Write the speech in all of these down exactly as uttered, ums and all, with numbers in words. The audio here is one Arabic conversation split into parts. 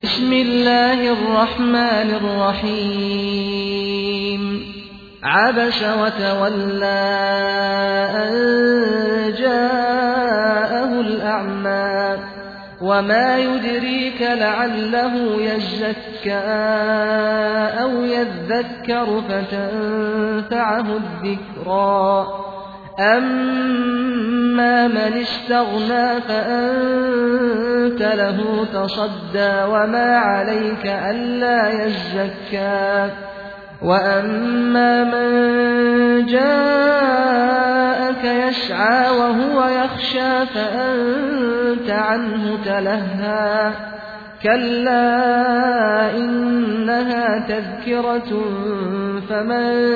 بسم الله الرحمن الرحيم عبس وتولى أن جاءه الأعمى وما يدريك لعله يزكى أو يذكر فتنفعه الذكرى أما من استغنى فأنت له تصدى وما عليك ألا يزكى وأما من جاءك يسعى وهو يخشى فأنت عنه تلهى كلا إنها تذكرة فمن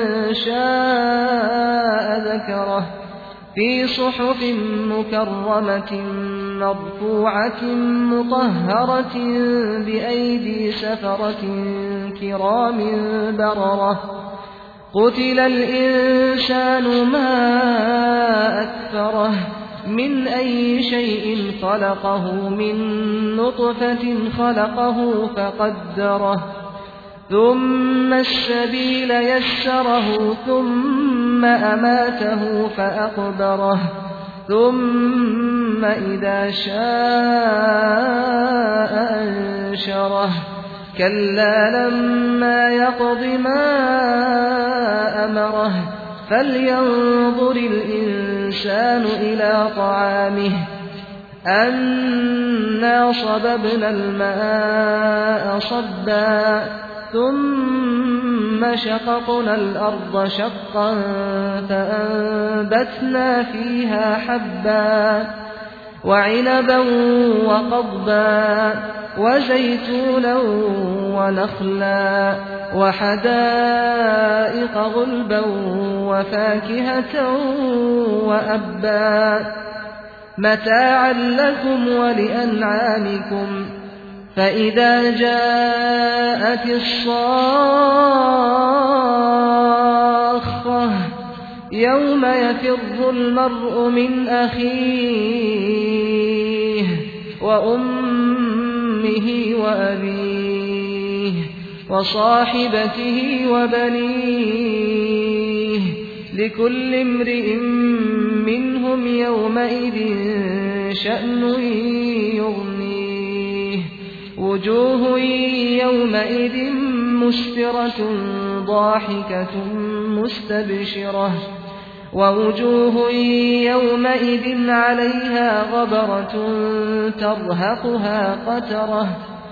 شاء ذكره في صحف مكرمة مرفوعة مطهرة بأيدي سفرة كرام بررة قتل الإنسان ما أكفره من أي شيء خلقه من نطفة خلقه فقدره ثم السبيل يسره ثم أماته فأقبره ثم إذا شاء أنشره كلا لما يقض ما أمره فلينظر الإنسان إلى طعامه أنا صببنا الماء صبا ثم شققنا الأرض شقا فأنبتنا فيها حبا وعنبا وقضبا وزيتونا ونخلا وحدائق غلبا وفاكهة وأبا متاعا لكم ولأنعامكم فإذا جاءت الصاخة يوم يفر المرء من أخيه وأمه وأبيه وصاحبته وبنيه لكل امرئ منهم يومئذ شأن يغنيه وجوه يومئذ مسفرة ضاحكة مستبشرة ووجوه يومئذ عليها غبرة ترهقها قترة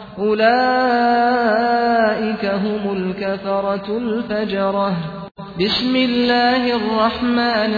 أولئك هم الكفرة الفجرة بسم الله الرحمن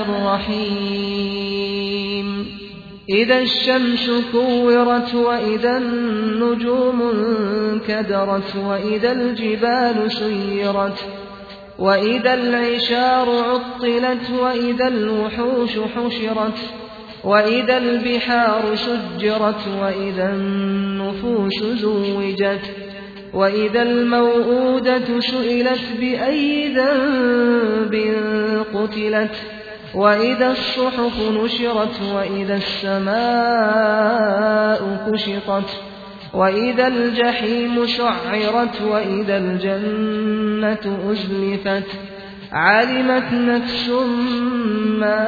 الرحيم إذا الشمس كورت وإذا النجوم انكدرت وإذا الجبال سيرت وإذا العشار عطلت وإذا الوحوش حشرت وإذا البحار سجرت وإذا النفوس زوجت وإذا الموءودة سئلت بأي ذنب قتلت وإذا الصحف نشرت وإذا السماء كشطت وإذا الجحيم سعرت وإذا الجنة أزلفت علمت نفس ما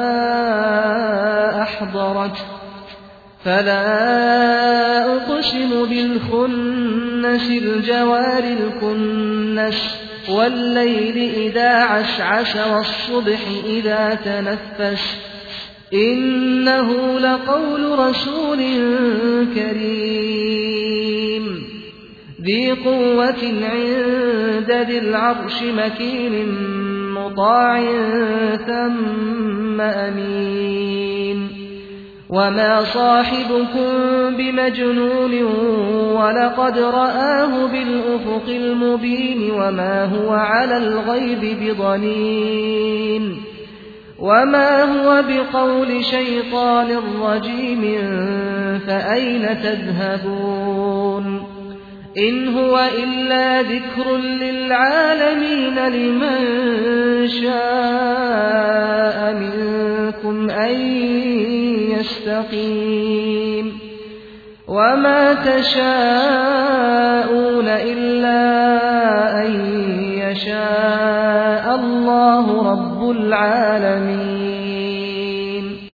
أحضرت فلا أقسم بالخنس الجوار الكنس والليل إذا عسعس والصبح إذا تنفس إنه لقول رسول كريم ذي قوة عند ذي العرش مكين مطاع ثم أمين وما صاحبكم بمجنون ولقد رآه بالأفق المبين وما هو على الغيب بضنين وما هو بقول شيطان رجيم فأين تذهبون إن هو إلا ذكر للعالمين لمن شاء منكم أن يستقيم وما تشاءون إلا أن يشاء الله رب العالمين.